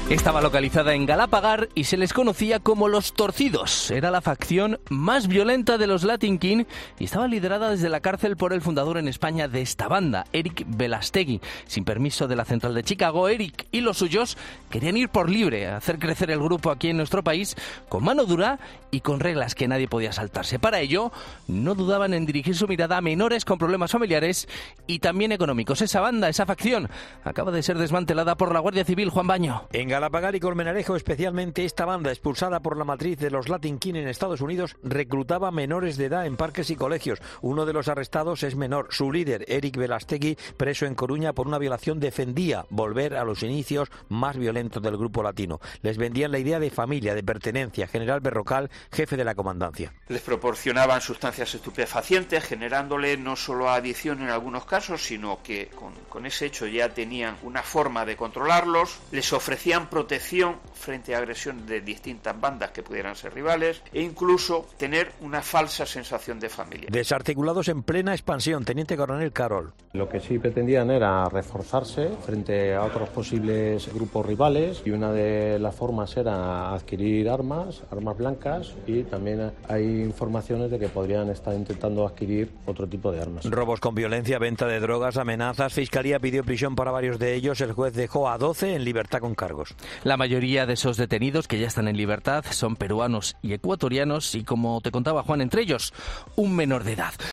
Estaba localizada en Galapagar y se les conocía como los Torcidos. Era la facción más violenta de los Latin King y estaba liderada desde la cárcel por el fundador en España de esta banda, Eric Belastegui. Sin permiso de la central de Chicago, Eric y los suyos querían ir por libre, a hacer crecer el grupo aquí en nuestro país con mano dura y con reglas que nadie podía saltarse. Para ello, no dudaban en dirigir su mirada a menores con problemas familiares y también económicos. Esa banda, esa facción, acaba de ser desmantelada por la Guardia Civil. Juan Baño. En Galapagar y Colmenarejo, especialmente, esta banda, expulsada por la matriz de los Latin King en Estados Unidos, reclutaba menores de edad en parques y colegios. Uno de los arrestados es menor. Su líder, Eric Belastegui, preso en Coruña por una violación, defendía volver a los inicios más violentos del grupo latino. Les vendían la idea de familia, de pertenencia. General Berrocal, jefe de la comandancia. Les proporcionaban sustancias estupefacientes, generándole no solo adicción en algunos casos, sino que con ese hecho ya tenían una forma de controlarlos. Les ofrecían protección frente a agresión de distintas bandas que pudieran ser rivales e incluso tener una falsa sensación de familia. Desarticulados en plena expansión. Teniente Coronel Carol. Lo que sí pretendían era reforzarse frente a otros posibles grupos rivales y una de las formas era adquirir armas blancas, y también hay informaciones de que podrían estar intentando adquirir otro tipo de armas. Robos con violencia, venta de drogas, amenazas. Fiscalía pidió prisión para varios de ellos. El juez dejó a 12 en libertad con cargos. La mayoría de esos detenidos que ya están en libertad son peruanos y ecuatorianos y, como te contaba Juan, entre ellos un menor de edad.